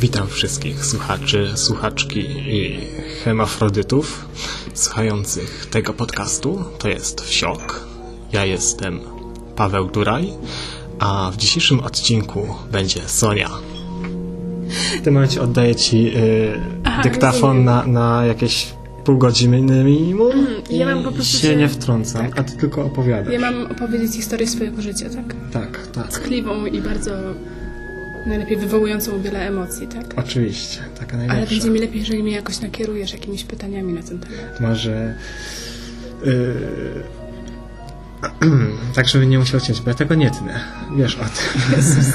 Witam wszystkich słuchaczy, słuchaczki i hermafrodytów słuchających tego podcastu. To jest Wsiok. Ja jestem Paweł Duraj, a w dzisiejszym odcinku będzie Sonia. W tym momencie oddaję Ci dyktafon na jakieś pół godziny minimum ja mam po prostu się nie wtrącam, tak. A Ty tylko opowiadasz. Ja mam opowiedzieć historię swojego życia, tak? Tak. Tkliwą i bardzo najlepiej wywołującą wiele emocji, tak? Oczywiście, taka najlepsza. Ale będzie mi lepiej, jeżeli mnie jakoś nakierujesz jakimiś pytaniami na ten temat. Może... tak, żeby nie musiał ciąć, bo ja tego nie tnę. Wiesz o tym. Jezus.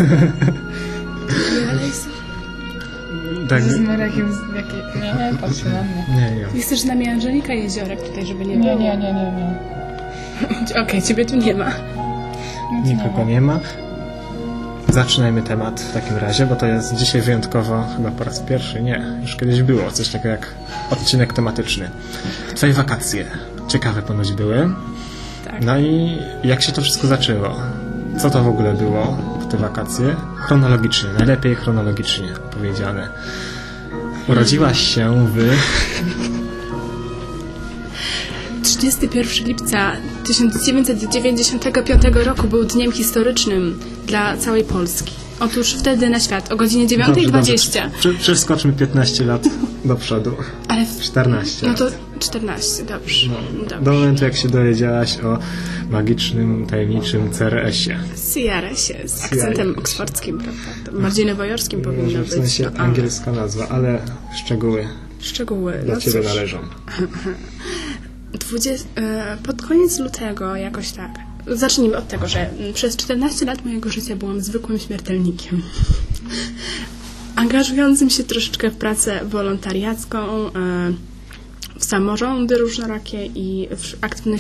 Tak. Nie, patrz na mnie. Nie. Ty chcesz z nami Angelika Jeziorek tutaj, żeby nie było? Nie. Okej, ciebie tu nie ma. Nikogo nie ma. Zaczynajmy temat w takim razie, bo to jest dzisiaj wyjątkowo chyba po raz pierwszy. Nie, już kiedyś było coś takiego jak odcinek tematyczny. Twoje wakacje ciekawe ponoć były. Tak. No i jak się to wszystko zaczęło? Co to w ogóle było w te wakacje? Chronologicznie, najlepiej chronologicznie opowiedziane. Urodziłaś się w... 31 lipca 1995 roku był dniem historycznym dla całej Polski. Otóż wtedy na świat o godzinie 9:20. Przeskoczmy 15 lat do przodu. Ale 14 No to lat. 14, dobrze. Do momentu, jak się dowiedziałaś o magicznym, tajemniczym CRS-ie. CRS-ie z akcentem oksfordzkim, prawda? To bardziej nowojorskim powinno być. W sensie angielska nazwa, ale Szczegóły. dla Ciebie cóż. należą. Pod koniec lutego jakoś tak. Zacznijmy od tego, że przez 14 lat mojego życia byłam zwykłym śmiertelnikiem. Angażującym się troszeczkę w pracę wolontariacką, w samorządy różnorakie i w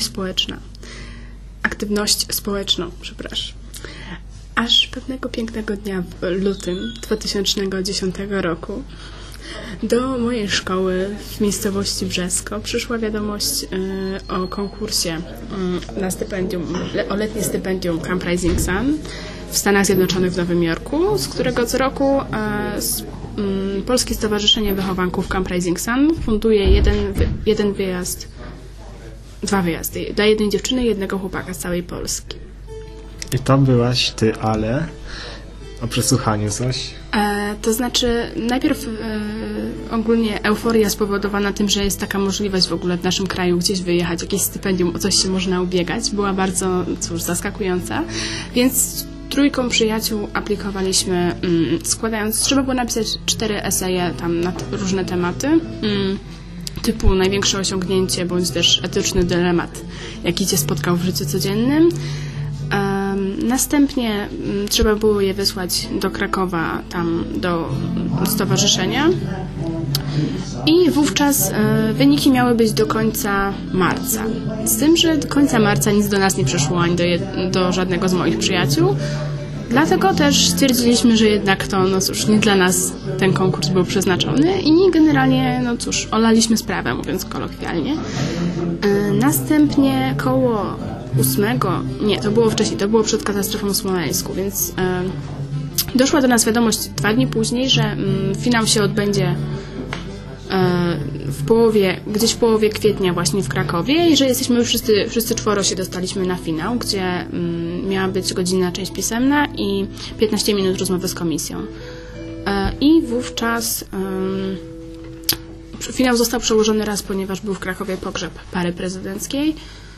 aktywność społeczną, przepraszam. Aż pewnego pięknego dnia w lutym 2010 roku do mojej szkoły w miejscowości Brzesko przyszła wiadomość o konkursie na stypendium, o letnie stypendium Camp Rising Sun w Stanach Zjednoczonych w Nowym Jorku, z którego co roku Polskie Stowarzyszenie Wychowanków Camp Rising Sun funduje dwa wyjazdy dla jednej dziewczyny i jednego chłopaka z całej Polski. I to byłaś Ty, ale o przesłuchaniu coś? To znaczy, najpierw ogólnie euforia spowodowana tym, że jest taka możliwość w ogóle w naszym kraju gdzieś wyjechać, jakieś stypendium, o coś się można ubiegać, była bardzo, zaskakująca. Więc trójką przyjaciół aplikowaliśmy, trzeba było napisać 4 eseje tam na różne tematy, typu największe osiągnięcie, bądź też etyczny dylemat, jaki Cię spotkał w życiu codziennym. Następnie trzeba było je wysłać do Krakowa, tam do stowarzyszenia i wówczas wyniki miały być do końca marca. Z tym, że do końca marca nic do nas nie przyszło, ani do żadnego z moich przyjaciół. Dlatego też stwierdziliśmy, że jednak to, nie dla nas ten konkurs był przeznaczony i generalnie, olaliśmy sprawę, mówiąc kolokwialnie. Następnie koło 8, to było wcześniej, to było przed katastrofą w Smoleńsku, więc doszła do nas wiadomość 2 dni później, że finał się odbędzie gdzieś w połowie kwietnia właśnie w Krakowie i że jesteśmy już wszyscy 4 się dostaliśmy na finał, gdzie miała być godzina część pisemna i 15 minut rozmowy z komisją. I wówczas finał został przełożony raz, ponieważ był w Krakowie pogrzeb pary prezydenckiej.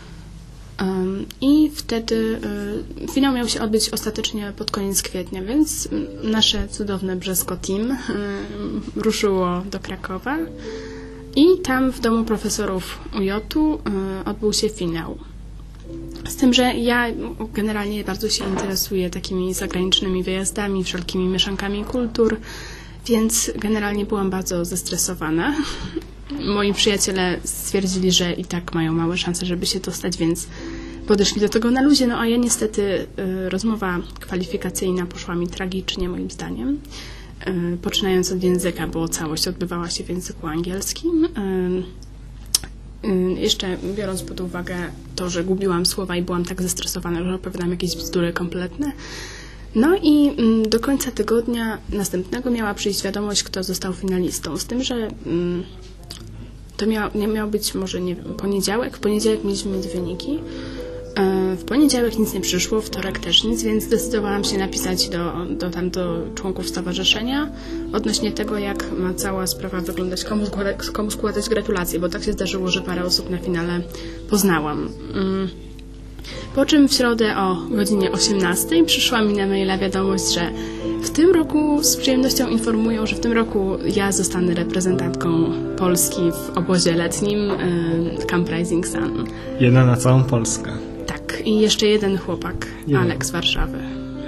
I wtedy finał miał się odbyć ostatecznie pod koniec kwietnia, więc nasze cudowne Brzesko Team ruszyło do Krakowa i tam w domu profesorów UJ-u odbył się finał. Z tym, że ja generalnie bardzo się interesuję takimi zagranicznymi wyjazdami, wszelkimi mieszankami kultur, więc generalnie byłam bardzo zestresowana. Moi przyjaciele stwierdzili, że i tak mają małe szanse, żeby się dostać, więc podeszli do tego na luzie. A ja niestety rozmowa kwalifikacyjna poszła mi tragicznie, moim zdaniem. Poczynając od języka, bo całość odbywała się w języku angielskim. Jeszcze biorąc pod uwagę to, że gubiłam słowa i byłam tak zestresowana, że opowiadam jakieś bzdury kompletne, No i do końca tygodnia następnego miała przyjść wiadomość, kto został finalistą. Z tym, że to miał być może, nie wiem, poniedziałek. W poniedziałek mieliśmy mieć wyniki. W poniedziałek nic nie przyszło, wtorek też nic, więc zdecydowałam się napisać do członków stowarzyszenia odnośnie tego, jak ma cała sprawa wyglądać, komu składać gratulacje, bo tak się zdarzyło, że parę osób na finale poznałam. Po czym w środę o godzinie 18 przyszła mi na maila wiadomość, że w tym roku z przyjemnością informują, że w tym roku ja zostanę reprezentantką Polski w obozie letnim Camp Rising Sun. Jedna na całą Polskę. Tak, i jeszcze jeden chłopak, Alek z Warszawy.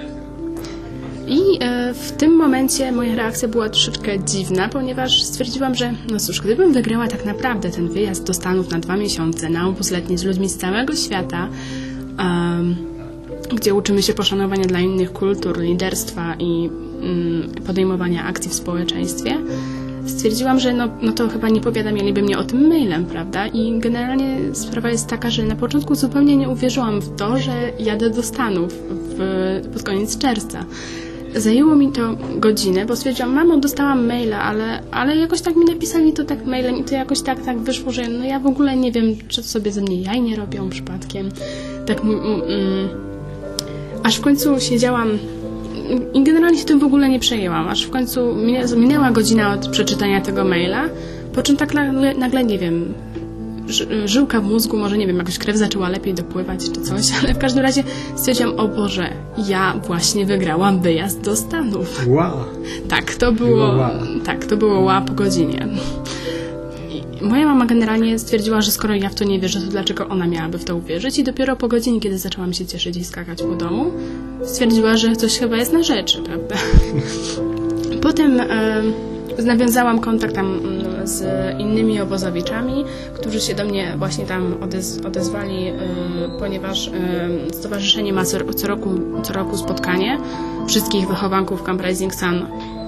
I w tym momencie moja reakcja była troszeczkę dziwna, ponieważ stwierdziłam, że no cóż, gdybym wygrała tak naprawdę ten wyjazd do Stanów na 2 miesiące na obóz letni z ludźmi z całego świata, gdzie uczymy się poszanowania dla innych kultur, liderstwa i podejmowania akcji w społeczeństwie, stwierdziłam, że no to chyba nie powiadamialiby mnie o tym mailem, prawda? I generalnie sprawa jest taka, że na początku zupełnie nie uwierzyłam w to, że jadę do Stanów pod koniec czerwca. Zajęło mi to godzinę, bo stwierdziłam, mamo, dostałam maila, ale jakoś tak mi napisali to tak mailem i to jakoś tak wyszło, że no ja w ogóle nie wiem, czy sobie ze mnie jaj nie robią przypadkiem. Tak, aż w końcu siedziałam i generalnie się tym w ogóle nie przejęłam, aż w końcu minęła godzina od przeczytania tego maila, po czym tak nagle nie wiem, żyłka w mózgu, może nie wiem, jakoś krew zaczęła lepiej dopływać czy coś, ale w każdym razie stwierdziłam, o Boże, ja właśnie wygrałam wyjazd do Stanów. Wow. Tak, to było wow po godzinie. I moja mama generalnie stwierdziła, że skoro ja w to nie wierzę, to dlaczego ona miałaby w to uwierzyć? I dopiero po godzinie, kiedy zaczęłam się cieszyć i skakać po domu, stwierdziła, że coś chyba jest na rzeczy, prawda? Potem nawiązałam kontakt tam z innymi obozowiczami, którzy się do mnie właśnie tam odezwali, ponieważ stowarzyszenie ma co roku spotkanie wszystkich wychowanków Camp Rising Sun.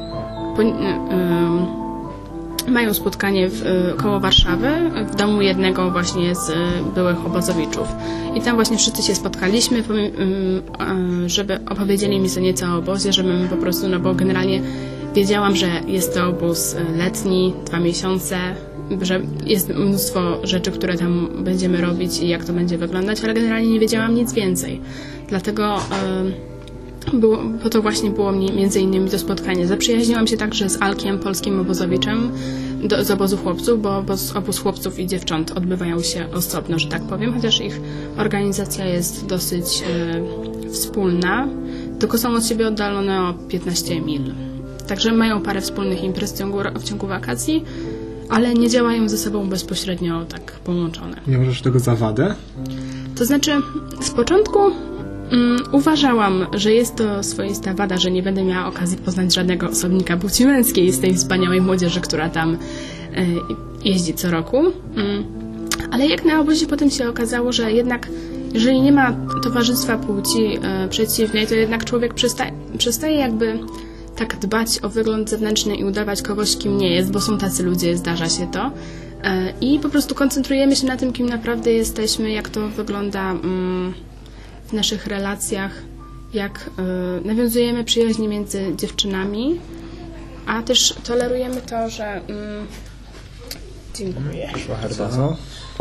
Mają spotkanie koło Warszawy, w domu jednego właśnie z byłych obozowiczów. I tam właśnie wszyscy się spotkaliśmy, żeby opowiedzieli mi co nieco o obozie, żebym po prostu, no bo generalnie wiedziałam, że jest to obóz letni, 2 miesiące, że jest mnóstwo rzeczy, które tam będziemy robić i jak to będzie wyglądać, ale generalnie nie wiedziałam nic więcej. Dlatego po to właśnie było między innymi to spotkanie. Zaprzyjaźniłam się także z Alkiem, polskim obozowiczem z obozu chłopców, bo obóz chłopców i dziewcząt odbywają się osobno, że tak powiem, chociaż ich organizacja jest dosyć wspólna, tylko są od siebie oddalone o 15 mil. Także mają parę wspólnych imprez w ciągu wakacji, ale nie działają ze sobą bezpośrednio tak połączone. Nie możesz tego za wadę? To znaczy, z początku uważałam, że jest to swoista wada, że nie będę miała okazji poznać żadnego osobnika płci męskiej z tej wspaniałej młodzieży, która tam jeździ co roku. Ale jak na obozie potem się okazało, że jednak jeżeli nie ma towarzystwa płci przeciwnej, to jednak człowiek przestaje jakby tak dbać o wygląd zewnętrzny i udawać kogoś, kim nie jest, bo są tacy ludzie, zdarza się to. I po prostu koncentrujemy się na tym, kim naprawdę jesteśmy, jak to wygląda w naszych relacjach, jak nawiązujemy przyjaźnie między dziewczynami, a też tolerujemy to, że... Dziękuję. Proszę bardzo.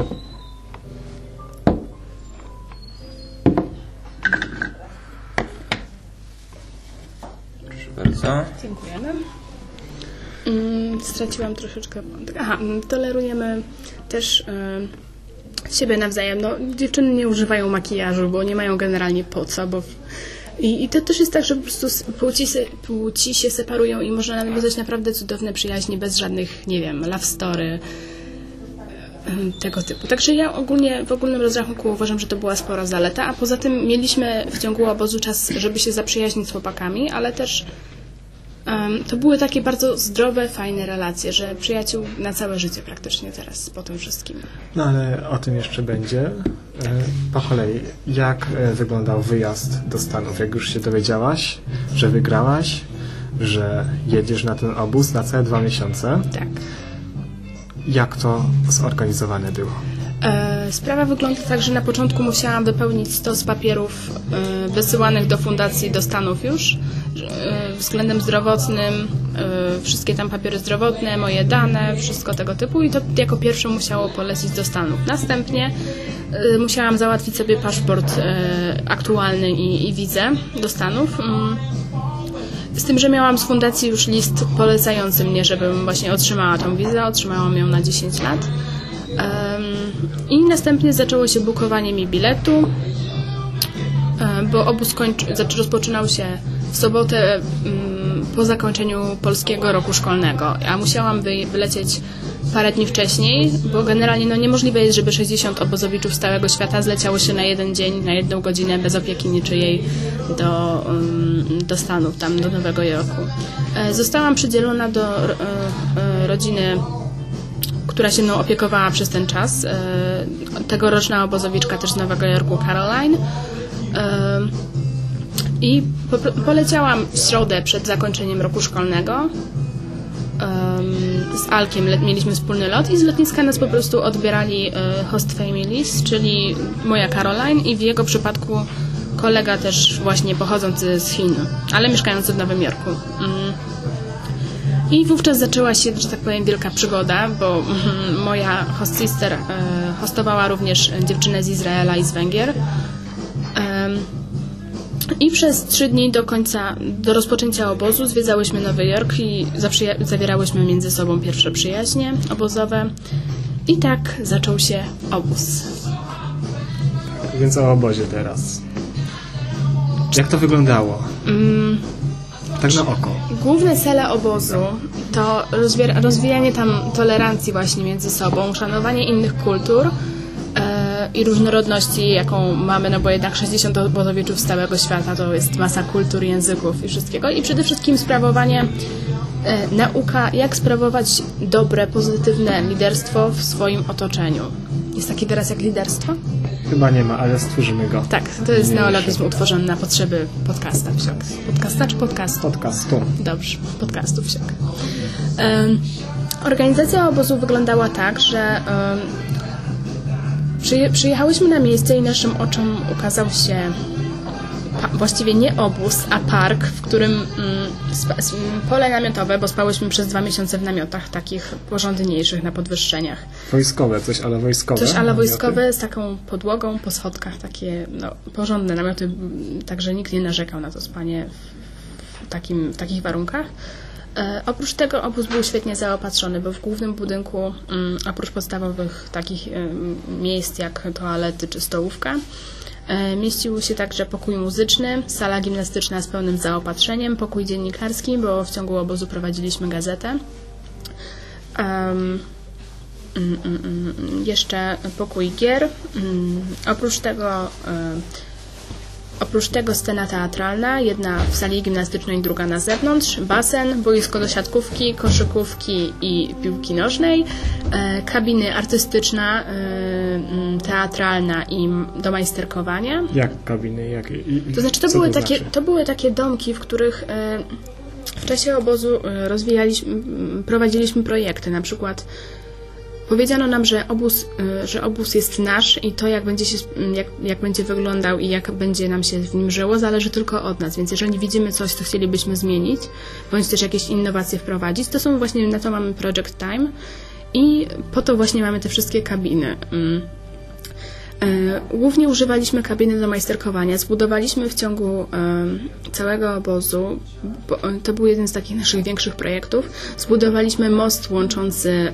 Proszę bardzo. Dziękujemy. Straciłam troszeczkę wątek. Tolerujemy też siebie nawzajem. No, dziewczyny nie używają makijażu, bo nie mają generalnie po co, bo i to też jest tak, że po prostu płci się separują i można nawiązać naprawdę cudowne przyjaźnie bez żadnych, nie wiem, love story, tego typu. Także ja w ogólnym rozrachunku uważam, że to była spora zaleta, a poza tym mieliśmy w ciągu obozu czas, żeby się zaprzyjaźnić z chłopakami, ale też to były takie bardzo zdrowe, fajne relacje, że przyjaciół na całe życie praktycznie teraz po tym wszystkim. No ale o tym jeszcze będzie. Po kolei, jak wyglądał wyjazd do Stanów? Jak już się dowiedziałaś, że wygrałaś, że jedziesz na ten obóz na całe 2 miesiące? Tak. Jak to zorganizowane było? Sprawa wygląda tak, że na początku musiałam wypełnić 100 papierów wysyłanych do fundacji do Stanów już względem zdrowotnym, wszystkie tam papiery zdrowotne, moje dane, wszystko tego typu i to jako pierwsze musiało polecieć do Stanów. Następnie musiałam załatwić sobie paszport aktualny i wizę do Stanów. Z tym, że miałam z fundacji już list polecający mnie, żebym właśnie otrzymała tą wizę. Otrzymałam ją na 10 lat. I następnie zaczęło się bukowanie mi biletu, bo obóz rozpoczynał się w sobotę po zakończeniu polskiego roku szkolnego. Ja musiałam wylecieć parę dni wcześniej, bo generalnie niemożliwe jest, żeby 60 obozowiczów z całego świata zleciało się na jeden dzień, na 1 godzinę bez opieki niczyjej do Stanów, tam do Nowego Jorku. Zostałam przydzielona do rodziny, która się mną opiekowała przez ten czas. Tegoroczna obozowiczka też z Nowego Jorku, Caroline. I poleciałam w środę przed zakończeniem roku szkolnego. Z Alkiem mieliśmy wspólny lot i z lotniska nas po prostu odbierali host families, czyli moja Caroline i w jego przypadku kolega też właśnie pochodzący z Chin, ale mieszkający w Nowym Jorku. I wówczas zaczęła się, że tak powiem, wielka przygoda, bo moja host sister hostowała również dziewczynę z Izraela i z Węgier. I przez 3 dni do rozpoczęcia obozu zwiedzałyśmy Nowy Jork i zawierałyśmy między sobą pierwsze przyjaźnie obozowe. I tak zaczął się obóz. Tak, więc o obozie teraz. Jak to wyglądało? Tak na oko. Główne cele obozu to rozwijanie tam tolerancji właśnie między sobą, szanowanie innych kultur i różnorodności, jaką mamy, no bo jednak 60 obozowiczów z całego świata to jest masa kultur, języków i wszystkiego. I przede wszystkim sprawowanie, nauka, jak sprawować dobre, pozytywne liderstwo w swoim otoczeniu. Jest taki wyraz jak liderstwo? Chyba nie ma, ale stworzymy go. Tak, to jest neologizm utworzony na potrzeby podcasta Wsiok. Podcasta czy podcastu? Podcastu. Dobrze, podcastu Wsiok. Organizacja obozu wyglądała tak, że przyjechałyśmy na miejsce i naszym oczom ukazał się właściwie nie obóz, a park, w którym pole namiotowe, bo spałyśmy przez 2 miesiące w namiotach takich porządniejszych na podwyższeniach. Wojskowe, coś ale wojskowe. Coś ale wojskowe z taką podłogą po schodkach, takie porządne namioty, także nikt nie narzekał na to spanie w takich warunkach. Oprócz tego obóz był świetnie zaopatrzony, bo w głównym budynku, oprócz podstawowych takich miejsc jak toalety czy stołówka, mieścił się także pokój muzyczny, sala gimnastyczna z pełnym zaopatrzeniem, pokój dziennikarski, bo w ciągu obozu prowadziliśmy gazetę. Jeszcze pokój gier. Oprócz tego scena teatralna, jedna w sali gimnastycznej, druga na zewnątrz, basen, boisko do siatkówki, koszykówki i piłki nożnej, kabiny artystyczna, teatralna i do majsterkowania. Jak kabiny? To znaczy, to były takie domki, w których w czasie obozu prowadziliśmy projekty, na przykład powiedziano nam, że obóz jest nasz i to, jak będzie wyglądał i jak będzie nam się w nim żyło, zależy tylko od nas. Więc jeżeli widzimy coś, co chcielibyśmy zmienić, bądź też jakieś innowacje wprowadzić, to są właśnie, na to mamy Project Time i po to właśnie mamy te wszystkie kabiny. Głównie używaliśmy kabiny do majsterkowania. Zbudowaliśmy w ciągu całego obozu, to był jeden z takich naszych większych projektów, zbudowaliśmy most łączący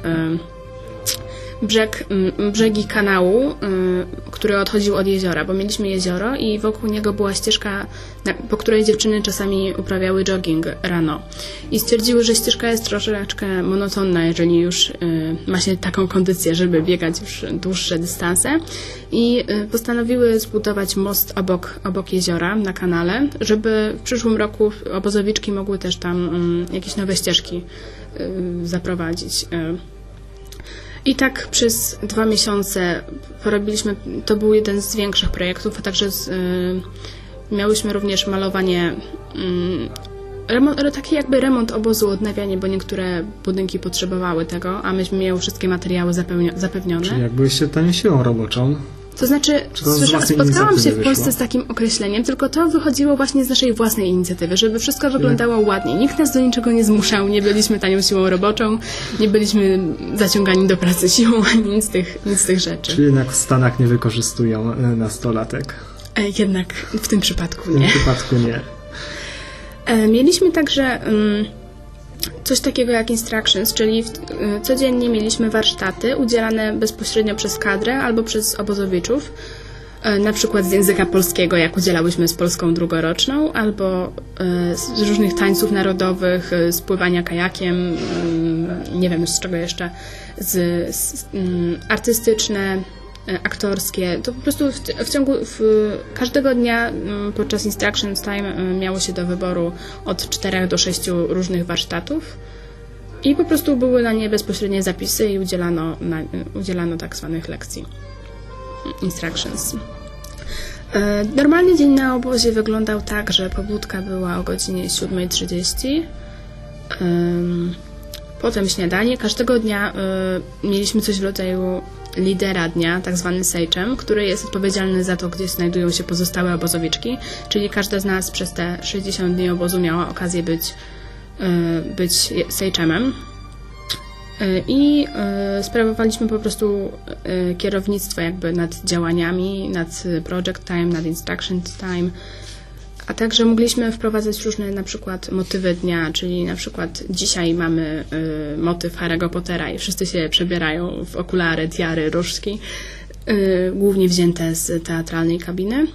brzegi kanału, który odchodził od jeziora, bo mieliśmy jezioro i wokół niego była ścieżka, po której dziewczyny czasami uprawiały jogging rano. I stwierdziły, że ścieżka jest troszeczkę monotonna, jeżeli już ma się taką kondycję, żeby biegać już dłuższe dystanse. I postanowiły zbudować most obok jeziora na kanale, żeby w przyszłym roku obozowiczki mogły też tam jakieś nowe ścieżki zaprowadzić. I tak przez 2 miesiące porobiliśmy, to był jeden z większych projektów, a także miałyśmy również malowanie taki jakby remont obozu, odnawianie, bo niektóre budynki potrzebowały tego, a myśmy miały wszystkie materiały zapewnione. Czyli jak byliście tanią siłą roboczą? To znaczy, spotkałam się w Polsce z takim określeniem, tylko to wychodziło właśnie z naszej własnej inicjatywy, żeby wszystko wyglądało ładnie. Nikt nas do niczego nie zmuszał, nie byliśmy tanią siłą roboczą, nie byliśmy zaciągani do pracy siłą, ani nic z tych rzeczy. Czyli jednak w Stanach nie wykorzystują nastolatek? Jednak w tym przypadku nie. W tym przypadku nie. Mieliśmy także coś takiego jak instructions, czyli codziennie mieliśmy warsztaty udzielane bezpośrednio przez kadrę albo przez obozowiczów, na przykład z języka polskiego, jak udzielałyśmy z polską drugoroczną, albo z różnych tańców narodowych, z pływania kajakiem, nie wiem z czego jeszcze, artystyczne, aktorskie. To po prostu w ciągu każdego dnia podczas Instructions Time miało się do wyboru od 4 do 6 różnych warsztatów i po prostu były na nie bezpośrednie zapisy i udzielano tak zwanych lekcji. Instructions. Normalny dzień na obozie wyglądał tak, że pobudka była o godzinie 7:30. Potem śniadanie. Każdego dnia mieliśmy coś w rodzaju lidera dnia, tak zwany sejczem, który jest odpowiedzialny za to, gdzie znajdują się pozostałe obozowiczki, czyli każda z nas przez te 60 dni obozu miała okazję być sejczemem. I sprawowaliśmy po prostu kierownictwo jakby nad działaniami, nad project time, nad instruction time, a także mogliśmy wprowadzać różne na przykład motywy dnia, czyli na przykład dzisiaj mamy motyw Harry'ego Pottera i wszyscy się przebierają w okulary, tiary, różdżki, głównie wzięte z teatralnej kabiny.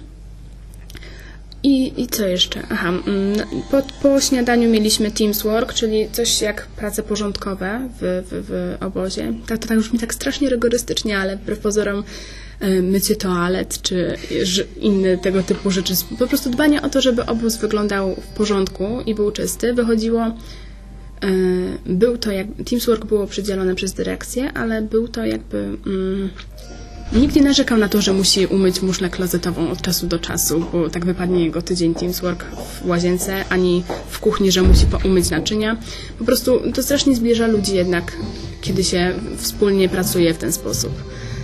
I co jeszcze? Aha, po śniadaniu mieliśmy Teams Work, czyli coś jak prace porządkowe w obozie. To tak brzmi tak strasznie rygorystycznie, ale wbrew pozorom mycie toalet czy inne tego typu rzeczy. Po prostu dbanie o to, żeby obóz wyglądał w porządku i był czysty. Wychodziło, Teams Work było przydzielone przez dyrekcję, ale był to jakby... Nikt nie narzekał na to, że musi umyć muszlę klozetową od czasu do czasu, bo tak wypadnie jego tydzień Teams Work w łazience, ani w kuchni, że musi umyć naczynia. Po prostu to strasznie zbliża ludzi jednak, kiedy się wspólnie pracuje w ten sposób.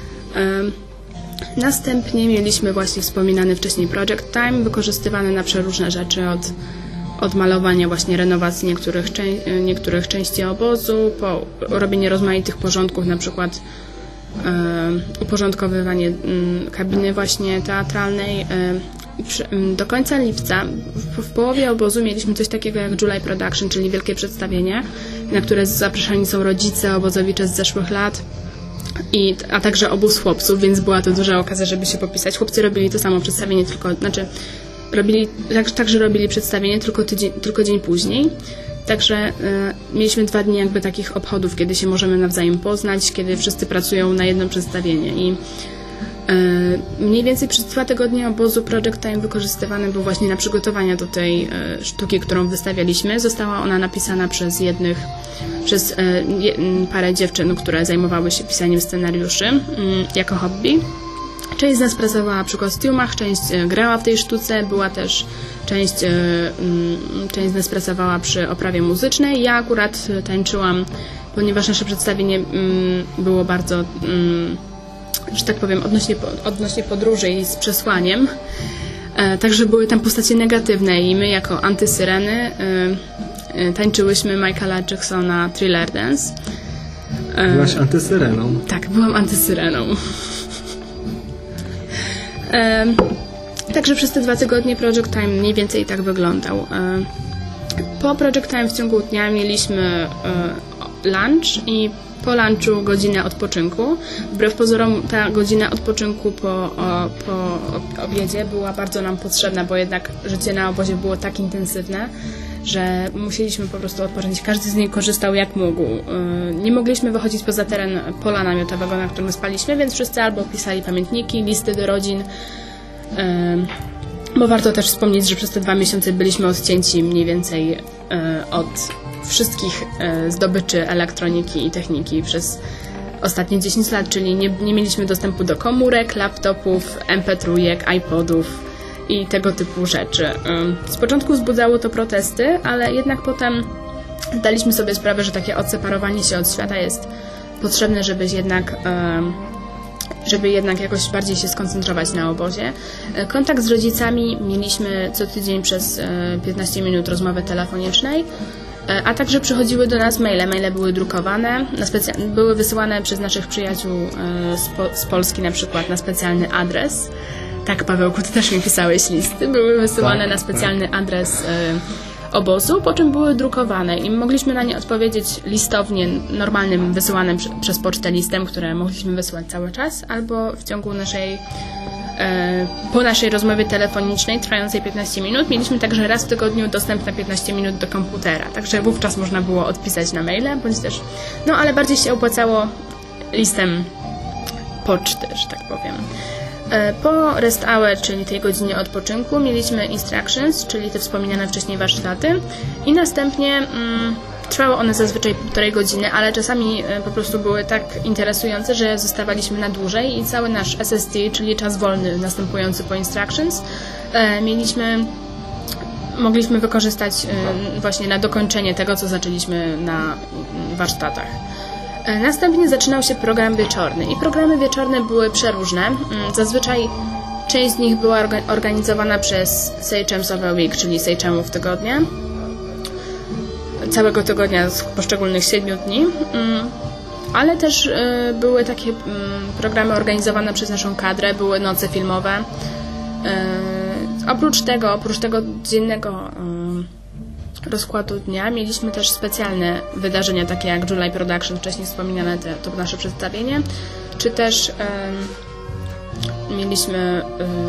Następnie mieliśmy właśnie wspominany wcześniej Project Time, wykorzystywany na przeróżne rzeczy, od malowania właśnie renowacji niektórych części obozu, po robienie rozmaitych porządków, na przykład uporządkowywanie kabiny właśnie teatralnej. Do końca lipca, w połowie obozu mieliśmy coś takiego jak July Production, czyli wielkie przedstawienie, na które zapraszani są rodzice, obozowicze z zeszłych lat, a także obóz chłopców, więc była to duża okazja, żeby się popisać. Chłopcy robili to samo przedstawienie, także robili przedstawienie tylko dzień później. Także mieliśmy 2 dni jakby takich obchodów, kiedy się możemy nawzajem poznać, kiedy wszyscy pracują na jedno przedstawienie. I mniej więcej przez 2 tygodnie obozu Project Time wykorzystywany był właśnie na przygotowania do tej sztuki, którą wystawialiśmy. Została ona napisana przez parę dziewczyn, które zajmowały się pisaniem scenariuszy jako hobby. Część z nas pracowała przy kostiumach, część grała w tej sztuce, była też część z nas pracowała przy oprawie muzycznej. Ja akurat tańczyłam, ponieważ nasze przedstawienie było bardzo, że tak powiem, odnośnie podróży i z przesłaniem. Także były tam postacie negatywne i my jako antysyreny tańczyłyśmy Michaela Jacksona Thriller Dance. Byłaś antysyreną? Tak, byłam antysyreną. Także przez te 2 tygodnie Project Time mniej więcej tak wyglądał. Po Project Time w ciągu dnia mieliśmy lunch i po lunchu godzinę odpoczynku. Wbrew pozorom ta godzina odpoczynku po obiedzie była bardzo nam potrzebna, bo jednak życie na obozie było tak intensywne, że musieliśmy po prostu odpocząć. Każdy z niej korzystał jak mógł. Nie mogliśmy wychodzić poza teren pola namiotowego, na którym spaliśmy, więc wszyscy albo pisali pamiętniki, listy do rodzin, bo warto też wspomnieć, że przez te 2 miesiące byliśmy odcięci mniej więcej od wszystkich zdobyczy elektroniki i techniki przez ostatnie 10 lat, czyli nie mieliśmy dostępu do komórek, laptopów, MP3, iPodów i tego typu rzeczy. Z początku wzbudzało to protesty, ale jednak potem zdaliśmy sobie sprawę, że takie odseparowanie się od świata jest potrzebne, żeby jednak jakoś bardziej się skoncentrować na obozie. Kontakt z rodzicami mieliśmy co tydzień przez 15 minut rozmowy telefonicznej, a także przychodziły do nas maile. Maile były drukowane, były wysyłane przez naszych przyjaciół z Polski na przykład na specjalny adres. Tak, Pawełku, ty też mi pisałeś listy. Były wysyłane na specjalny adres obozu, po czym były drukowane i mogliśmy na nie odpowiedzieć listownie, normalnym, wysyłanym przez pocztę listem, które mogliśmy wysłać cały czas, albo w ciągu po naszej rozmowie telefonicznej trwającej 15 minut mieliśmy także raz w tygodniu dostęp na 15 minut do komputera, także wówczas można było odpisać na maile, bądź też, ale bardziej się opłacało listem poczty, że tak powiem. Po rest hour, czyli tej godzinie odpoczynku, mieliśmy instructions, czyli te wspomniane wcześniej warsztaty i następnie trwały one zazwyczaj 1,5 godziny, ale czasami po prostu były tak interesujące, że zostawaliśmy na dłużej i cały nasz SST, czyli czas wolny następujący po instructions, mogliśmy wykorzystać właśnie na dokończenie tego, co zaczęliśmy na warsztatach. Następnie zaczynał się program wieczorny i programy wieczorne były przeróżne. Zazwyczaj część z nich była organizowana przez Sachems of a Week, czyli Sachemów tygodnia, całego tygodnia z poszczególnych 7 dni, ale też były takie programy organizowane przez naszą kadrę, były noce filmowe. Oprócz tego dziennego rozkładu dnia mieliśmy też specjalne wydarzenia, takie jak July Production, wcześniej wspominane, to nasze przedstawienie, czy też mieliśmy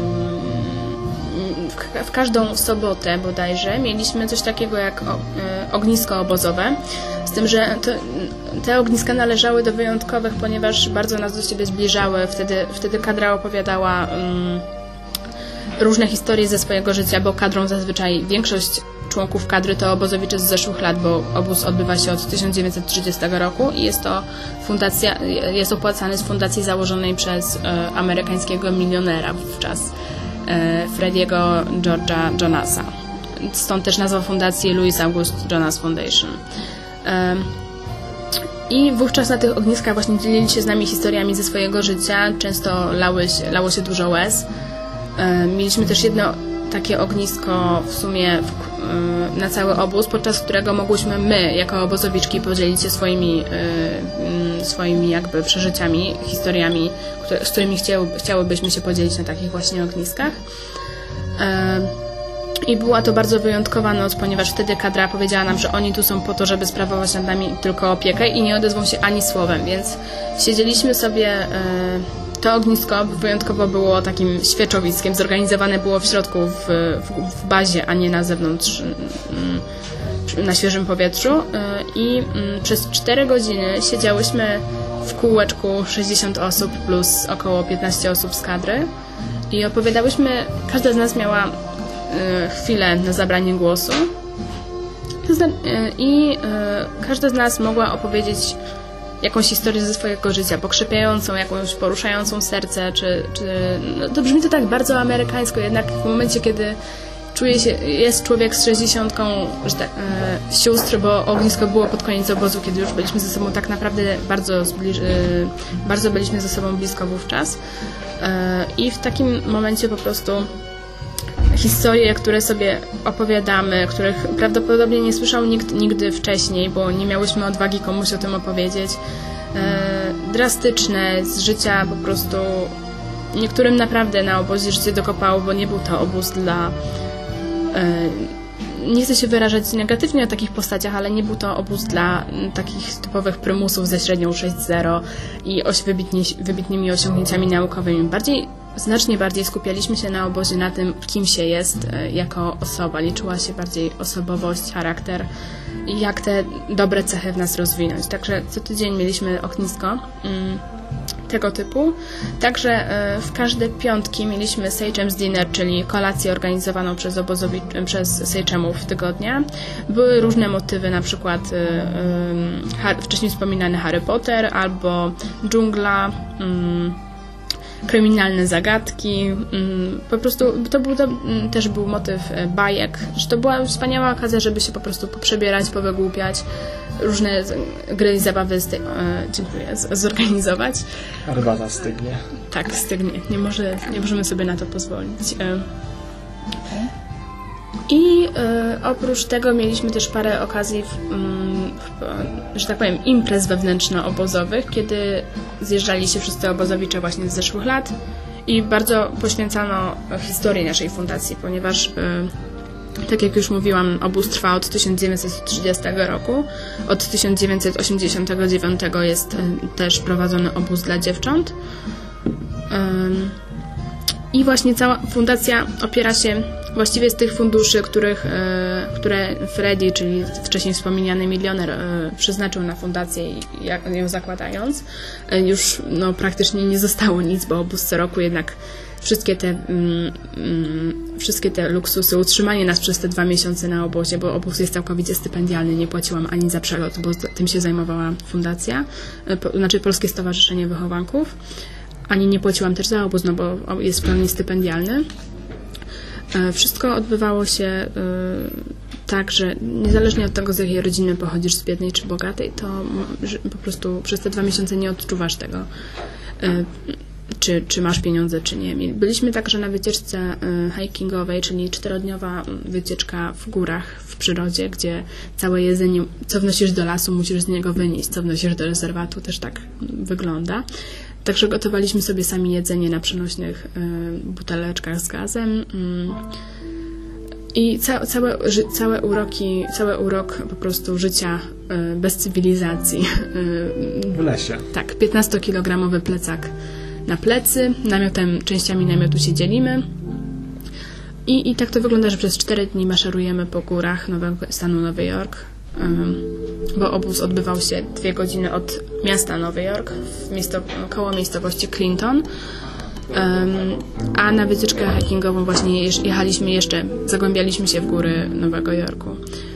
w każdą sobotę bodajże mieliśmy coś takiego jak ognisko obozowe, z tym, że te ogniska należały do wyjątkowych, ponieważ bardzo nas do siebie zbliżały. Wtedy kadra opowiadała różne historie ze swojego życia, bo kadrą zazwyczaj większość członków kadry to obozowicze z zeszłych lat, bo obóz odbywa się od 1930 roku i jest opłacany z fundacji założonej przez amerykańskiego milionera wówczas, Frediego George'a Jonasa. Stąd też nazwa fundacji Louis August Jonas Foundation. I wówczas na tych ogniskach właśnie dzielili się z nami historiami ze swojego życia, często lało się dużo łez. Mieliśmy też jedno takie ognisko w sumie na cały obóz, podczas którego mogłyśmy my, jako obozowiczki, podzielić się swoimi jakby przeżyciami, historiami, z którymi chciałybyśmy się podzielić na takich właśnie ogniskach. I była to bardzo wyjątkowa noc, ponieważ wtedy kadra powiedziała nam, że oni tu są po to, żeby sprawować nad nami tylko opiekę i nie odezwą się ani słowem, więc siedzieliśmy sobie. To ognisko wyjątkowo było takim świeczowiskiem, zorganizowane było w środku w bazie, a nie na zewnątrz, na świeżym powietrzu i przez 4 godziny siedziałyśmy w kółeczku 60 osób plus około 15 osób z kadry i opowiadałyśmy, każda z nas miała chwilę na zabranie głosu i każda z nas mogła opowiedzieć jakąś historię ze swojego życia, pokrzepiającą, jakąś poruszającą serce, to brzmi to tak bardzo amerykańsko, jednak w momencie, kiedy jest człowiek z 60 sióstr, bo ognisko było pod koniec obozu, kiedy już byliśmy ze sobą tak naprawdę bardzo byliśmy ze sobą blisko wówczas i w takim momencie po prostu historie, które sobie opowiadamy, których prawdopodobnie nie słyszał nikt nigdy wcześniej, bo nie miałyśmy odwagi komuś o tym opowiedzieć. Drastyczne z życia po prostu. Niektórym naprawdę na obozie życie dokopało, bo nie był to obóz dla... Nie chcę się wyrażać negatywnie o takich postaciach, ale nie był to obóz dla takich typowych prymusów ze średnią 6.0 i wybitnymi osiągnięciami naukowymi. Znacznie bardziej skupialiśmy się na obozie na tym, kim się jest jako osoba. Liczyła się bardziej osobowość, charakter i jak te dobre cechy w nas rozwinąć. Także co tydzień mieliśmy ognisko tego typu. Także w każde piątki mieliśmy Sachem's Dinner, czyli kolację organizowaną przez Sachemów tygodnia. Były różne motywy, na przykład wcześniej wspominany Harry Potter albo dżungla, kryminalne zagadki. Po prostu też był motyw bajek, że to była wspaniała okazja, żeby się po prostu poprzebierać, powygłupiać, różne gry i zabawy zorganizować. Herbata stygnie. Tak, stygnie. Nie możemy sobie na to pozwolić. I oprócz tego mieliśmy też parę okazji, że tak powiem, imprez wewnętrzno-obozowych, kiedy zjeżdżali się wszyscy obozowicze właśnie z zeszłych lat i bardzo poświęcano historii naszej fundacji, ponieważ tak jak już mówiłam, obóz trwa od 1930 roku. Od 1989 jest też prowadzony obóz dla dziewcząt. I właśnie cała fundacja opiera się właściwie z tych funduszy, które Freddy, czyli wcześniej wspomniany milioner, przeznaczył na fundację, ją zakładając. Już praktycznie nie zostało nic, bo obóz co roku jednak wszystkie te luksusy, utrzymanie nas przez te 2 miesiące na obozie, bo obóz jest całkowicie stypendialny, nie płaciłam ani za przelot, bo tym się zajmowała fundacja, znaczy Polskie Stowarzyszenie Wychowanków, ani nie płaciłam też za obóz, bo jest w pełni stypendialny. Wszystko odbywało się tak, że niezależnie od tego, z jakiej rodziny pochodzisz, z biednej czy bogatej, to po prostu przez te 2 miesiące nie odczuwasz tego, czy masz pieniądze, czy nie. Byliśmy także na wycieczce hikingowej, czyli 4-dniowa wycieczka w górach, w przyrodzie, gdzie całe jedzenie, co wnosisz do lasu, musisz z niego wynieść, co wnosisz do rezerwatu, też tak wygląda. Także gotowaliśmy sobie sami jedzenie na przenośnych buteleczkach z gazem i cały urok po prostu życia bez cywilizacji. W lesie. Tak, 15-kilogramowy plecak na plecy, częściami namiotu się dzielimy. I tak to wygląda, że przez 4 dni maszerujemy po górach stanu Nowy Jork, bo obóz odbywał się 2 godziny od miasta Nowy Jork, koło miejscowości Clinton, a na wycieczkę hikingową właśnie zagłębialiśmy się w góry Nowego Jorku.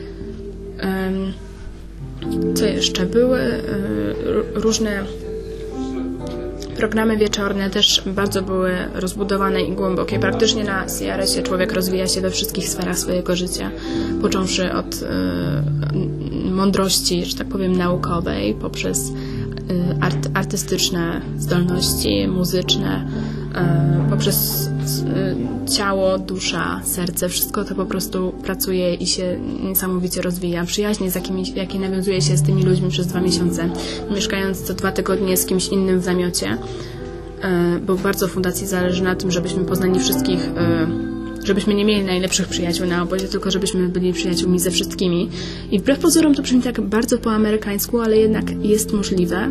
Co jeszcze? Były różne programy wieczorne, też bardzo były rozbudowane i głębokie. Praktycznie na CRS-ie człowiek rozwija się we wszystkich sferach swojego życia, począwszy od mądrości, że tak powiem, naukowej, poprzez artystyczne zdolności, muzyczne, poprzez ciało, dusza, serce, wszystko to po prostu pracuje i się niesamowicie rozwija. Przyjaźnie, jakie nawiązuje się z tymi ludźmi przez 2 miesiące, mieszkając co 2 tygodnie z kimś innym w namiocie, bo bardzo fundacji zależy na tym, żebyśmy poznali wszystkich, żebyśmy nie mieli najlepszych przyjaciół na obozie, tylko żebyśmy byli przyjaciółmi ze wszystkimi. I wbrew pozorom to brzmi tak bardzo po amerykańsku, ale jednak jest możliwe.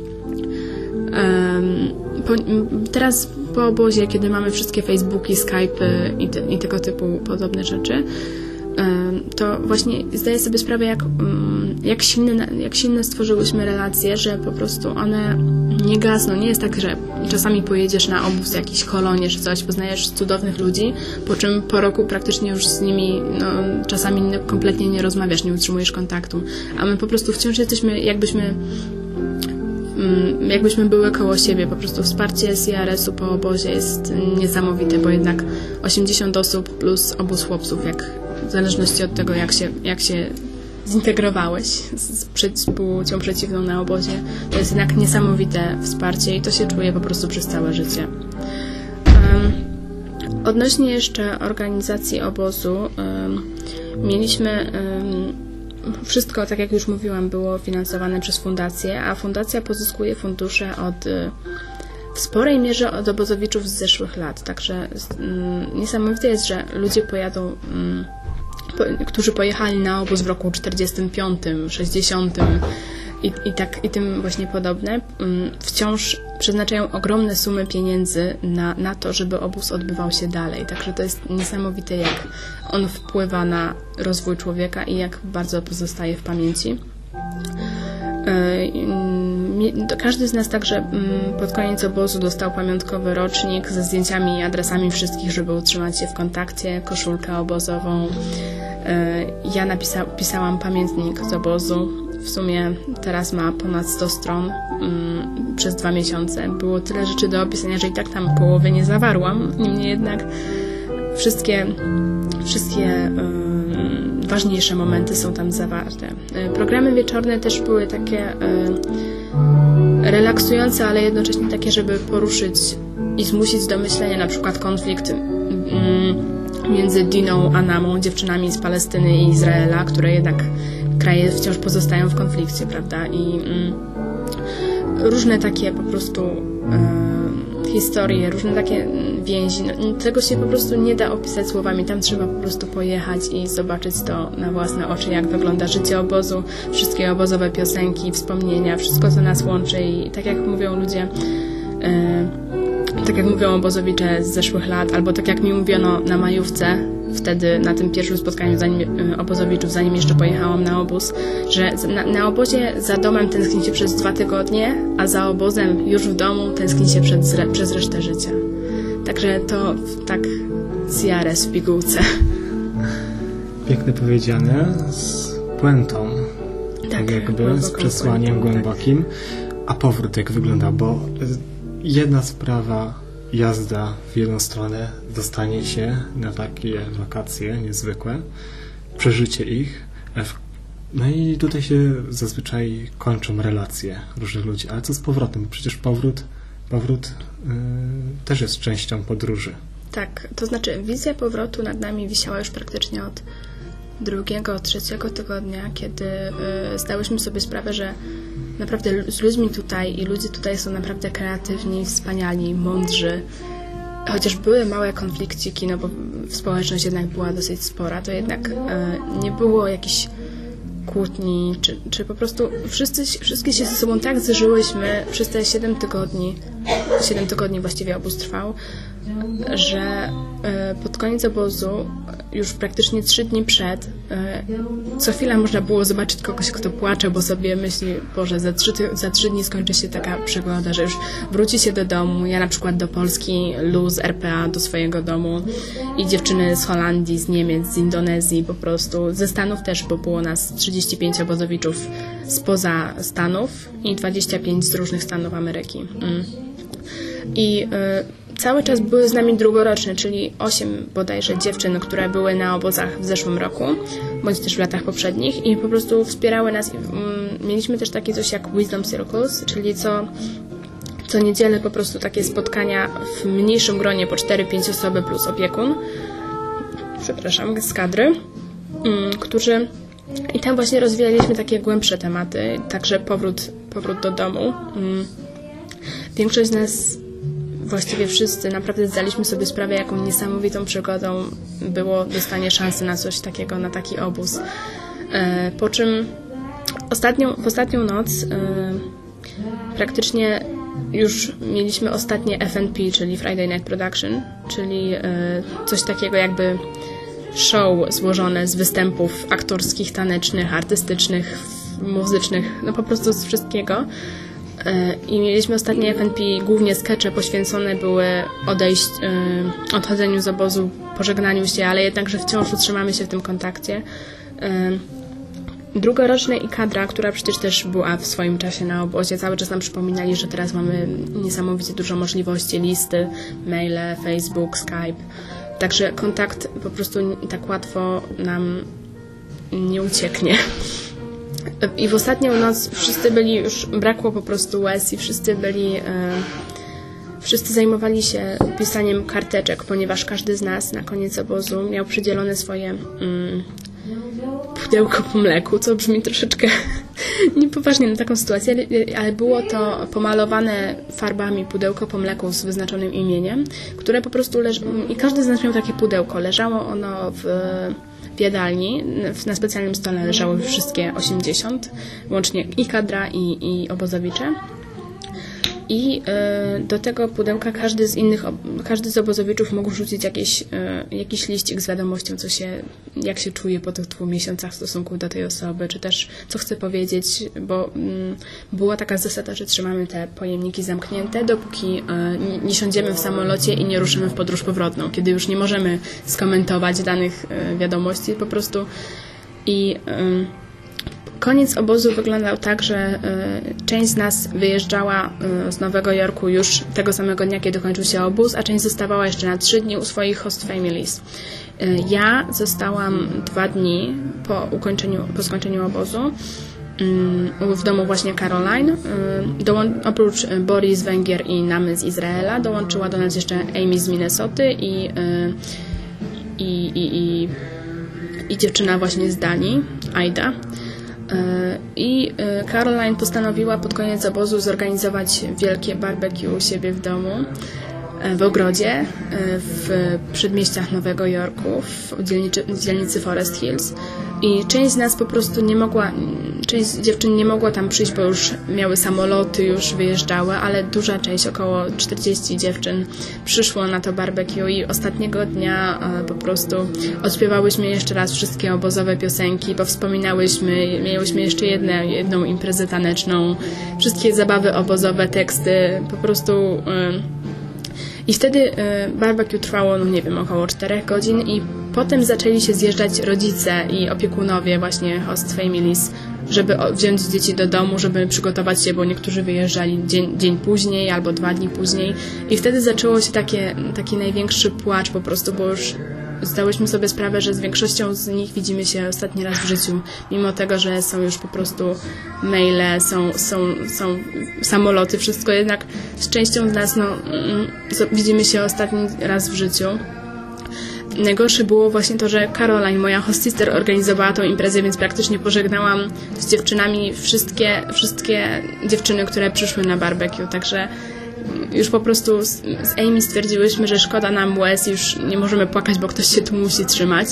Teraz po obozie, kiedy mamy wszystkie Facebooki, Skype'y i tego typu podobne rzeczy, to właśnie zdaję sobie sprawę, jak silne stworzyłyśmy relacje, że po prostu one nie gasną. Nie jest tak, że czasami pojedziesz na obóz, jakiś kolonie czy coś, poznajesz cudownych ludzi, po czym po roku praktycznie już z nimi czasami kompletnie nie rozmawiasz, nie utrzymujesz kontaktu. A my po prostu wciąż jesteśmy jakbyśmy były koło siebie. Po prostu wsparcie CRS-u po obozie jest niesamowite, bo jednak 80 osób plus obóz chłopców, w zależności od tego, jak się zintegrowałeś z płcią przeciwną na obozie, to jest jednak niesamowite wsparcie i to się czuje po prostu przez całe życie. Odnośnie jeszcze organizacji obozu, mieliśmy wszystko, tak jak już mówiłam, było finansowane przez fundację, a fundacja pozyskuje fundusze w sporej mierze od obozowiczów z zeszłych lat. Także niesamowite jest, że ludzie pojadą, którzy pojechali na obóz w roku 45, 60 i tym właśnie podobne, wciąż przeznaczają ogromne sumy pieniędzy na to, żeby obóz odbywał się dalej. Także to jest niesamowite, jak on wpływa na rozwój człowieka i jak bardzo pozostaje w pamięci. Każdy z nas także pod koniec obozu dostał pamiątkowy rocznik ze zdjęciami i adresami wszystkich, żeby utrzymać się w kontakcie, koszulkę obozową. Ja pisałam pamiętnik z obozu w sumie teraz ma ponad 100 stron przez 2 miesiące. Było tyle rzeczy do opisania, że i tak tam połowy nie zawarłam. Niemniej jednak wszystkie ważniejsze momenty są tam zawarte. Programy wieczorne też były takie relaksujące, ale jednocześnie takie, żeby poruszyć i zmusić do myślenia, na przykład konflikt między Diną a Namą, dziewczynami z Palestyny i Izraela, które jednak kraje wciąż pozostają w konflikcie, prawda? I różne takie po prostu historie, różne takie więzi. Tego się po prostu nie da opisać słowami. Tam trzeba po prostu pojechać i zobaczyć to na własne oczy, jak wygląda życie obozu, wszystkie obozowe piosenki, wspomnienia, wszystko, co nas łączy. I tak jak mówią ludzie, tak jak mówią obozowicze z zeszłych lat, albo tak jak mi mówiono na majówce, wtedy na tym pierwszym spotkaniu obozowiczów, zanim jeszcze pojechałam na obóz, że na obozie za domem tęskni się przez 2 tygodnie, a za obozem już w domu tęskni się przez resztę życia. Także to tak Ciares w pigułce. Pięknie powiedziane, z puentą, tak jakby, z przesłaniem głębokim. A powrót jak wygląda, bo jedna sprawa, jazda w jedną stronę, dostanie się na takie wakacje niezwykłe, przeżycie ich, no i tutaj się zazwyczaj kończą relacje różnych ludzi. Ale co z powrotem? Przecież powrót też jest częścią podróży. Tak, to znaczy wizja powrotu nad nami wisiała już praktycznie od 2., 3. tygodnia, kiedy zdałyśmy sobie sprawę, że naprawdę z ludźmi tutaj i ludzie tutaj są naprawdę kreatywni, wspaniali, mądrzy. Chociaż były małe konflikciki, no bo społeczność jednak była dosyć spora, to jednak nie było jakichś kłótni, czy po prostu wszystkie się ze sobą tak zżyłyśmy przez te 7 tygodni właściwie obóz trwał, że pod koniec obozu, już praktycznie 3 dni przed, co chwila można było zobaczyć kogoś, kto płacze, bo sobie myśli, Boże, za 3 dni skończy się taka przygoda, że już wróci się do domu. Ja na przykład do Polski, Lu z RPA do swojego domu i dziewczyny z Holandii, z Niemiec, z Indonezji, po prostu ze Stanów też, bo było nas 35 obozowiczów spoza Stanów i 25 z różnych stanów Ameryki. I cały czas były z nami drugoroczne, czyli 8 bodajże dziewczyn, które były na obozach w zeszłym roku, bądź też w latach poprzednich i po prostu wspierały nas. Mieliśmy też takie coś jak Wisdom Circles, czyli co niedzielę po prostu takie spotkania w mniejszym gronie po 4-5 osoby plus opiekun, z kadry, którzy i tam właśnie rozwijaliśmy takie głębsze tematy, także powrót do domu. Większość z nas, właściwie wszyscy, naprawdę zdaliśmy sobie sprawę, jaką niesamowitą przygodą było dostanie szansy na coś takiego, na taki obóz. Po czym w ostatnią noc praktycznie już mieliśmy ostatnie FNP, czyli Friday Night Production, czyli coś takiego jakby show złożone z występów aktorskich, tanecznych, artystycznych, muzycznych, no po prostu z wszystkiego. I mieliśmy ostatnie FNP, głównie skecze poświęcone były odchodzeniu z obozu, pożegnaniu się, ale jednakże wciąż utrzymamy się w tym kontakcie. Drugoroczne i kadra, która przecież też była w swoim czasie na obozie, cały czas nam przypominali, że teraz mamy niesamowicie dużo możliwości, listy, maile, Facebook, Skype. Także kontakt po prostu tak łatwo nam nie ucieknie. I w ostatnią noc wszyscy byli, już brakło po prostu łez i wszyscy zajmowali się pisaniem karteczek, ponieważ każdy z nas na koniec obozu miał przydzielone swoje pudełko po mleku, co brzmi troszeczkę niepoważnie na taką sytuację, ale było to pomalowane farbami pudełko po mleku z wyznaczonym imieniem, które po prostu i każdy z nas miał takie pudełko. Leżało ono w jadalni, na specjalnym stole leżały wszystkie 80, łącznie i kadra, i obozowicze. I do tego pudełka każdy z obozowiczów mógł wrzucić jakiś liścik z wiadomością, jak się czuje po tych 2 miesiącach w stosunku do tej osoby, czy też co chce powiedzieć, bo była taka zasada, że trzymamy te pojemniki zamknięte, dopóki nie siądziemy w samolocie i nie ruszymy w podróż powrotną, kiedy już nie możemy skomentować danych wiadomości po prostu. I koniec obozu wyglądał tak, że część z nas wyjeżdżała z Nowego Jorku już tego samego dnia, kiedy kończył się obóz, a część zostawała jeszcze na 3 dni u swoich host families. Ja zostałam 2 dni po skończeniu obozu w domu właśnie Caroline. Oprócz Bori z Węgier i Namy z Izraela dołączyła do nas jeszcze Amy z Minnesoty i dziewczyna właśnie z Danii, Aida. I Caroline postanowiła pod koniec obozu zorganizować wielkie barbecue u siebie w domu, w ogrodzie, w przedmieściach Nowego Jorku, w dzielnicy Forest Hills. I część z nas po prostu część dziewczyn nie mogła tam przyjść, bo już miały samoloty, już wyjeżdżały, ale duża część, około 40 dziewczyn przyszło na to barbecue i ostatniego dnia po prostu odśpiewałyśmy jeszcze raz wszystkie obozowe piosenki, powspominałyśmy, miałyśmy jeszcze jedną imprezę taneczną, wszystkie zabawy obozowe, teksty, po prostu... I wtedy barbecue trwało, około 4 godzin i potem zaczęli się zjeżdżać rodzice i opiekunowie właśnie host families, żeby wziąć dzieci do domu, żeby przygotować się, bo niektórzy wyjeżdżali dzień później albo 2 dni później. I wtedy zaczęło się taki największy płacz po prostu, bo już zdałyśmy sobie sprawę, że z większością z nich widzimy się ostatni raz w życiu, mimo tego, że są już po prostu maile, są samoloty, wszystko, jednak z częścią z nas widzimy się ostatni raz w życiu. Najgorsze było właśnie to, że Caroline, moja host sister, organizowała tą imprezę, więc praktycznie pożegnałam z dziewczynami wszystkie dziewczyny, które przyszły na barbecue, także już po prostu z Amy stwierdziłyśmy, że szkoda nam łez, już nie możemy płakać, bo ktoś się tu musi trzymać.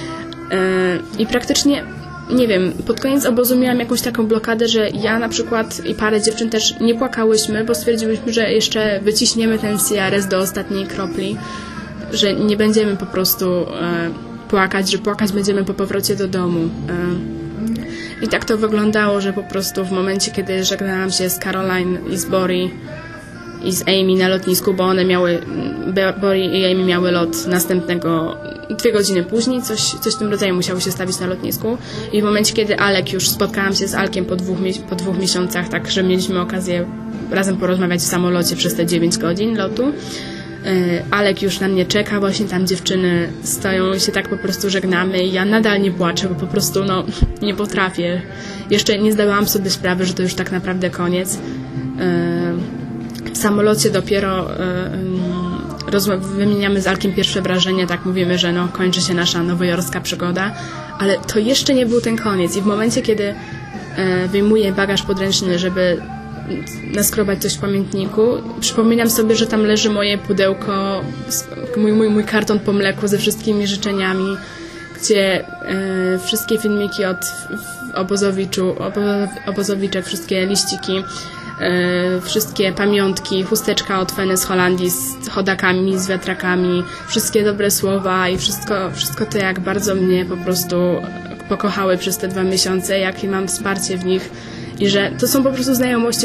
I praktycznie, nie wiem, pod koniec obozu miałam jakąś taką blokadę, że ja na przykład i parę dziewczyn też nie płakałyśmy, bo stwierdziłyśmy, że jeszcze wyciśniemy ten CRS do ostatniej kropli, że nie będziemy po prostu płakać, że płakać będziemy po powrocie do domu. I tak to wyglądało, że po prostu w momencie, kiedy żegnałam się z Caroline i z Bori i z Amy na lotnisku, bo Bori i Amy miały lot następnego 2 godziny później, coś w tym rodzaju musiały się stawić na lotnisku. I w momencie, kiedy już spotkałam się z Alkiem po 2 miesiącach, tak, że mieliśmy okazję razem porozmawiać w samolocie przez te 9 godzin lotu, Alek już na mnie czeka, właśnie tam dziewczyny stoją i się tak po prostu żegnamy i ja nadal nie płaczę, bo po prostu nie potrafię. Jeszcze nie zdawałam sobie sprawy, że to już tak naprawdę koniec. W samolocie dopiero wymieniamy z Alkiem pierwsze wrażenie, tak mówimy, że kończy się nasza nowojorska przygoda, ale to jeszcze nie był ten koniec i w momencie, kiedy wyjmuję bagaż podręczny, żeby naskrobać coś w pamiętniku, przypominam sobie, że tam leży moje pudełko, mój karton po mleku ze wszystkimi życzeniami, gdzie wszystkie filmiki od obozowiczek, wszystkie liściki, wszystkie pamiątki, chusteczka od Feny z Holandii z chodakami, z wiatrakami, wszystkie dobre słowa i wszystko to, jak bardzo mnie po prostu pokochały przez te 2 miesiące, jakie mam wsparcie w nich i że to są po prostu znajomości,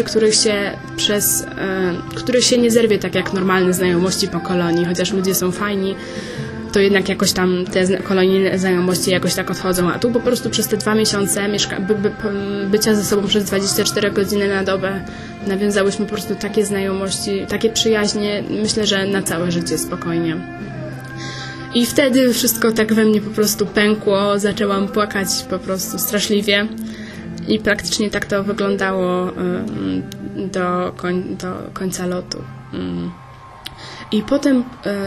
których się nie zerwie tak jak normalne znajomości po kolonii, chociaż ludzie są fajni, to jednak jakoś tam te kolonijne znajomości jakoś tak odchodzą, a tu po prostu przez te 2 miesiące bycia ze sobą przez 24 godziny na dobę nawiązałyśmy po prostu takie znajomości, takie przyjaźnie, myślę, że na całe życie spokojnie. I wtedy wszystko tak we mnie po prostu pękło, zaczęłam płakać po prostu straszliwie i praktycznie tak to wyglądało do końca lotu. I potem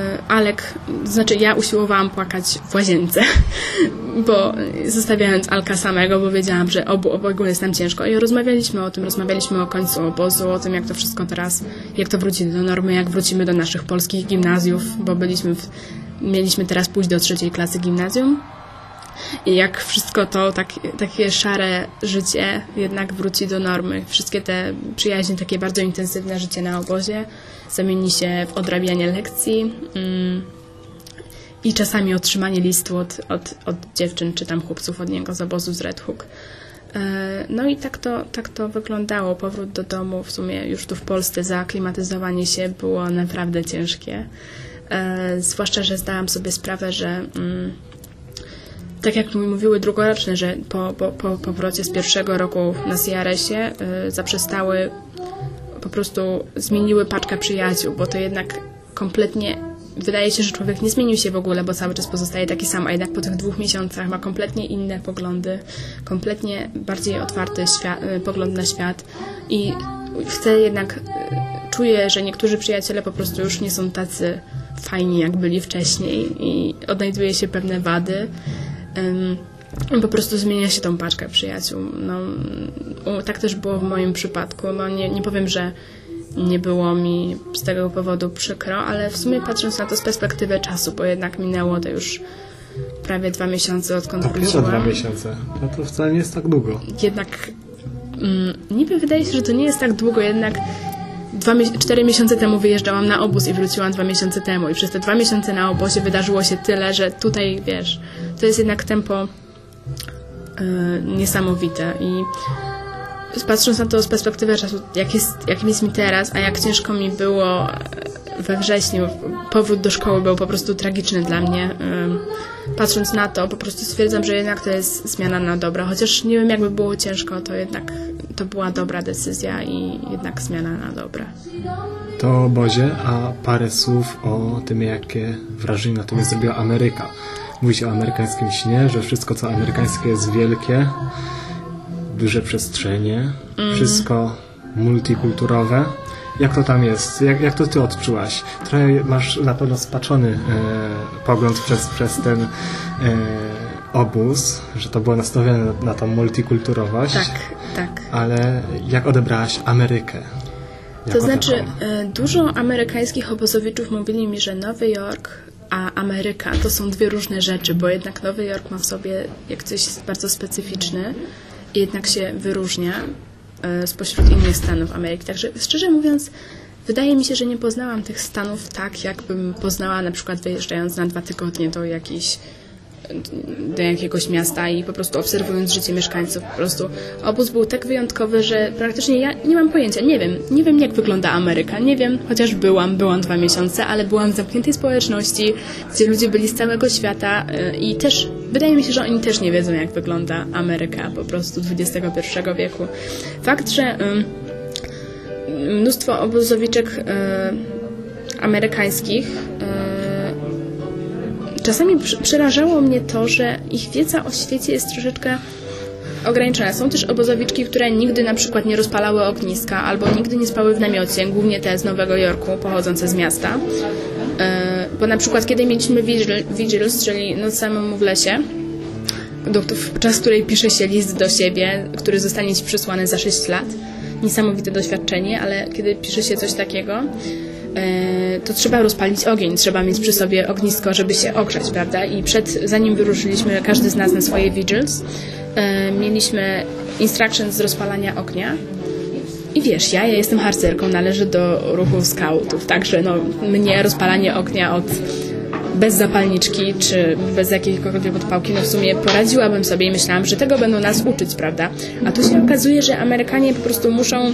ja usiłowałam płakać w łazience, bo zostawiając Alka samego, bo wiedziałam, że ogóle jest nam ciężko. I rozmawialiśmy o końcu obozu, o tym, jak to wszystko teraz, jak to wróci do normy, jak wrócimy do naszych polskich gimnazjów, bo mieliśmy teraz pójść do 3. klasy gimnazjum. I jak wszystko to, takie szare życie jednak wróci do normy. Wszystkie te przyjaźnie, takie bardzo intensywne życie na obozie zamieni się w odrabianie lekcji i czasami otrzymanie listu od dziewczyn czy tam chłopców od niego z obozu z Red Hook. No i tak to wyglądało. Powrót do domu, w sumie już tu w Polsce zaaklimatyzowanie się było naprawdę ciężkie. Zwłaszcza, że zdałam sobie sprawę, że tak jak mi mówiły drugoroczne, że po powrocie z pierwszego roku na CRS-ie zaprzestały, po prostu zmieniły paczkę przyjaciół, bo to jednak kompletnie wydaje się, że człowiek nie zmienił się w ogóle, bo cały czas pozostaje taki sam, a jednak po tych 2 miesiącach ma kompletnie inne poglądy, kompletnie bardziej otwarty pogląd na świat i chcę jednak, czuję, że niektórzy przyjaciele po prostu już nie są tacy fajni, jak byli wcześniej i odnajduje się pewne wady. Po prostu zmienia się tą paczkę przyjaciół. Tak też było w moim przypadku. Nie powiem, że nie było mi z tego powodu przykro, ale w sumie patrząc na to z perspektywy czasu, bo jednak minęło to już prawie 2 miesiące, odkąd wróciłam. 2 miesiące. No to wcale nie jest tak długo. Jednak niby wydaje się, że to nie jest tak długo, jednak 4 miesiące temu wyjeżdżałam na obóz i wróciłam 2 miesiące temu i przez te 2 miesiące na obozie wydarzyło się tyle, że tutaj, wiesz, to jest jednak tempo niesamowite i patrząc na to z perspektywy czasu, jakim jest mi teraz, a jak ciężko mi było we wrześniu, powrót do szkoły był po prostu tragiczny dla mnie. Patrząc na to, po prostu stwierdzam, że jednak to jest zmiana na dobre. Chociaż nie wiem, jakby było ciężko, to jednak to była dobra decyzja i jednak zmiana na dobre. To o obozie, a parę słów o tym, jakie wrażenie na tobie zrobiła Ameryka. Mówi się o amerykańskim śnie, że wszystko, co amerykańskie, jest wielkie, duże przestrzenie, wszystko multikulturowe. Jak to tam jest? Jak to ty odczułaś? Trochę masz na pewno spaczony pogląd przez ten obóz, że to było nastawione na tą multikulturowość. Tak. Ale jak odebrałaś Amerykę? To znaczy, dużo amerykańskich obozowiczów mówili mi, że Nowy Jork a Ameryka to są 2 różne rzeczy, bo jednak Nowy Jork ma w sobie jak coś bardzo specyficzny i jednak się wyróżnia spośród innych stanów Ameryki. Także szczerze mówiąc, wydaje mi się, że nie poznałam tych stanów tak, jakbym poznała na przykład wyjeżdżając na 2 tygodnie do jakiegoś miasta i po prostu obserwując życie mieszkańców. Po prostu obóz był tak wyjątkowy, że praktycznie ja nie mam pojęcia, nie wiem jak wygląda Ameryka, nie wiem, chociaż byłam 2 miesiące, ale byłam w zamkniętej społeczności, gdzie ludzie byli z całego świata i też wydaje mi się, że oni też nie wiedzą, jak wygląda Ameryka po prostu XXI wieku. Fakt, że mnóstwo obozowiczek amerykańskich czasami przerażało mnie to, że ich wiedza o świecie jest troszeczkę ograniczona. Są też obozowiczki, które nigdy na przykład nie rozpalały ogniska albo nigdy nie spały w namiocie, głównie te z Nowego Jorku, pochodzące z miasta. Bo na przykład kiedy mieliśmy vigils, czyli noc samemu w lesie, podczas której pisze się list do siebie, który zostanie ci przysłany za 6 lat. Niesamowite doświadczenie, ale kiedy pisze się coś takiego, to trzeba rozpalić ogień, trzeba mieć przy sobie ognisko, żeby się ogrzać, prawda? I zanim wyruszyliśmy, każdy z nas na swoje vigils, mieliśmy instructions z rozpalania ognia. I wiesz, ja jestem harcerką, należę do ruchu skautów, także mnie rozpalanie ognia bez zapalniczki, czy bez jakiejkolwiek podpałki, w sumie poradziłabym sobie i myślałam, że tego będą nas uczyć, prawda? A tu się okazuje, że Amerykanie po prostu muszą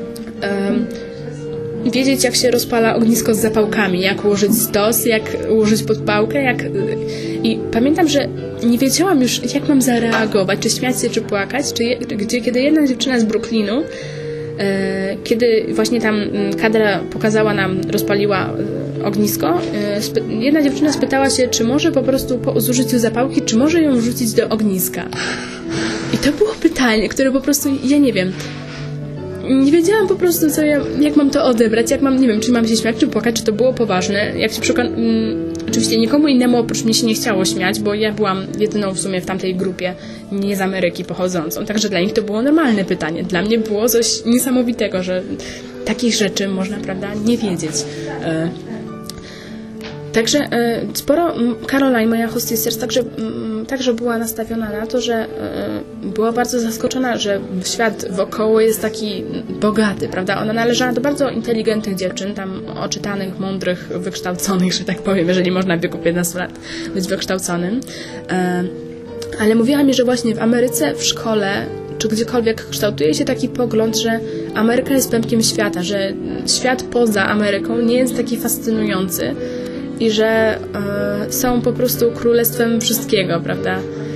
wiedzieć, jak się rozpala ognisko z zapałkami, jak ułożyć stos, jak ułożyć podpałkę, I pamiętam, że nie wiedziałam już, jak mam zareagować, czy śmiać się, czy płakać, kiedy jedna dziewczyna z Brooklynu, kiedy właśnie tam kadra pokazała nam, rozpaliła ognisko, jedna dziewczyna spytała się, czy może po prostu po zużyciu zapałki, czy może ją wrzucić do ogniska. I to było pytanie, które po prostu, ja nie wiem, nie wiedziałam po prostu, jak mam to odebrać, nie wiem, czy mam się śmiać, czy płakać, czy to było poważne. Oczywiście nikomu innemu oprócz mnie się nie chciało śmiać, bo ja byłam jedyną w sumie w tamtej grupie nie z Ameryki pochodzącą, także dla nich to było normalne pytanie. Dla mnie było coś niesamowitego, że takich rzeczy można, prawda, nie wiedzieć. Także sporo Caroline, moja hostesser, także była nastawiona na to, że była bardzo zaskoczona, że świat wokoło jest taki bogaty, prawda? Ona należała do bardzo inteligentnych dziewczyn, tam oczytanych, mądrych, wykształconych, że tak powiem, jeżeli można w wieku 15 lat być wykształconym. Ale mówiła mi, że właśnie w Ameryce, w szkole, czy gdziekolwiek kształtuje się taki pogląd, że Ameryka jest pępkiem świata, że świat poza Ameryką nie jest taki fascynujący i że są po prostu królestwem wszystkiego, prawda?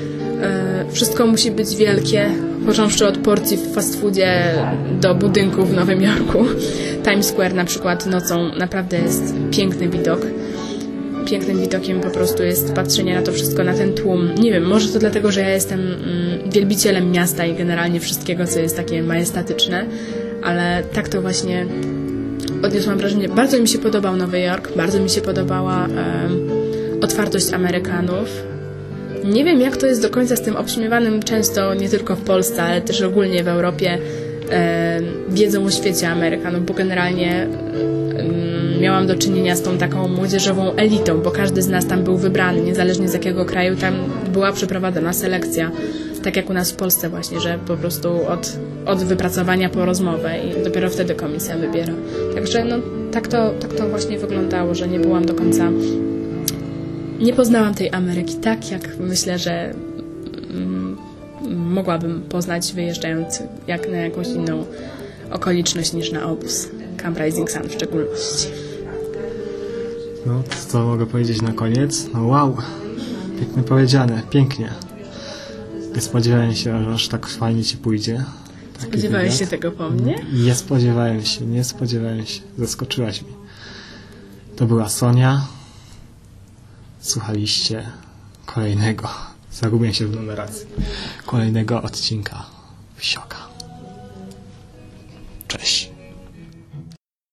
Wszystko musi być wielkie, począwszy od porcji w fast foodzie do budynku w Nowym Jorku. Times Square na przykład nocą naprawdę jest piękny widok. Pięknym widokiem po prostu jest patrzenie na to wszystko, na ten tłum. Nie wiem, może to dlatego, że ja jestem wielbicielem miasta i generalnie wszystkiego, co jest takie majestatyczne, ale tak to właśnie odniosłam wrażenie. Bardzo mi się podobał Nowy Jork, bardzo mi się podobała otwartość Amerykanów. Nie wiem, jak to jest do końca z tym obśmiewanym często, nie tylko w Polsce, ale też ogólnie w Europie, wiedzą o świecie Amerykanów, bo generalnie miałam do czynienia z tą taką młodzieżową elitą, bo każdy z nas tam był wybrany, niezależnie z jakiego kraju, tam była przeprowadzona selekcja. Tak jak u nas w Polsce właśnie, że po prostu od wypracowania po rozmowę i dopiero wtedy komisja wybiera. Także no, tak to właśnie wyglądało, że nie byłam do końca... Nie poznałam tej Ameryki tak, jak myślę, że mogłabym poznać, wyjeżdżając jak na jakąś inną okoliczność niż na obóz. Camp Rising Sun w szczególności. No, to co mogę powiedzieć na koniec? No wow, pięknie powiedziane, pięknie. Nie spodziewałem się, że aż tak fajnie ci pójdzie. Spodziewałeś się tego po mnie? Nie spodziewałem się. Zaskoczyłaś mi. To była Sonia. Słuchaliście kolejnego, zagubię się w numeracji, kolejnego odcinka Wsioka. Cześć.